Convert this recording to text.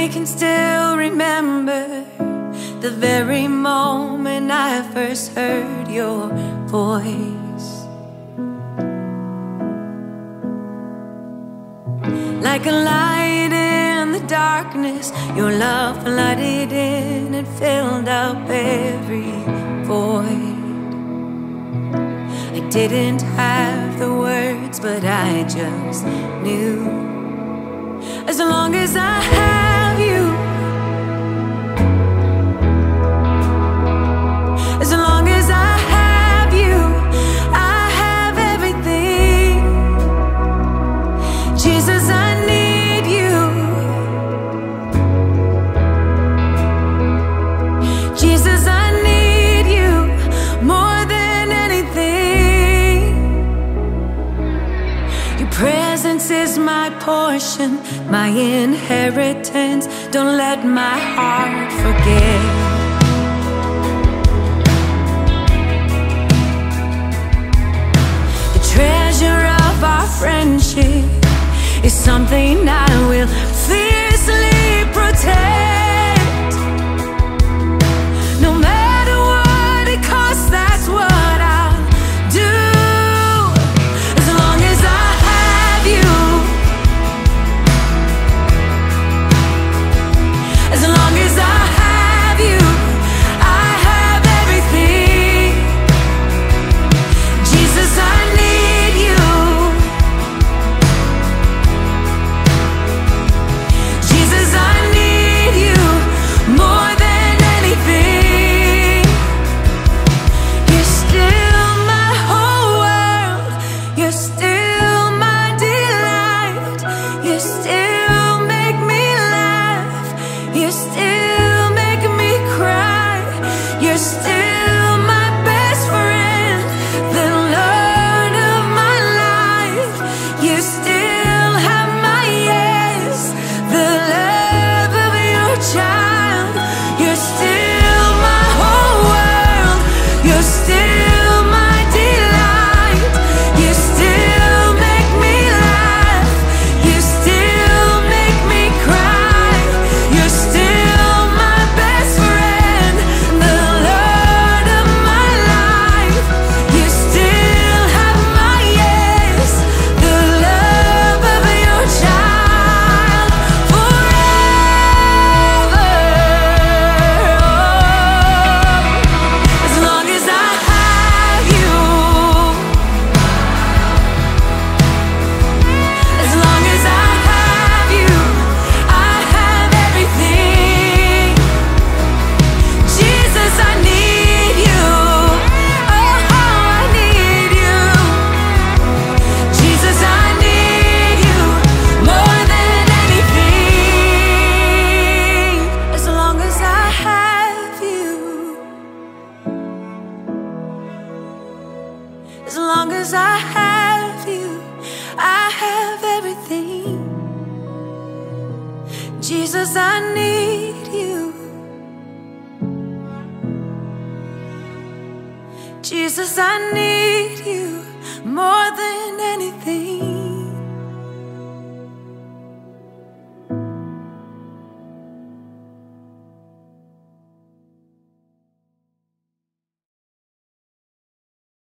I can still remember the very moment I first heard your voice. Like a light in the darkness, your love flooded in and filled up every void. I didn't have the words, but I just knew. As long as I have you, as long as I have you, I have everything. Jesus, I need you. Jesus, I need you more than anything. Your presence is my portion, my inheritance. Don't let my heart forget. The treasure of our friendship is something I will fiercely protect. No matter what it costs, that's what I'll do. As long as I have you, as long as I have you, I have everything. Jesus, I need you. Jesus, I need you more than anything. You're still my whole world. You're still my delight. You still make me laugh. You still make me cry. You're still my best friend, the Lord of my life. You still have my yes, the love of your child. You're still my whole world. You're still my delight. You still make me laugh. You still make me cry. You're still my best friend, the Lord of my life. You still have my yes, the love of your child forever. As long as I have you, as long as I have you, I have everything. Jesus, I need you. Oh, I need you. Jesus, I need you more than anything. As long as I have you, as long as I have you, I have everything. Jesus, I need you. Jesus, I need you.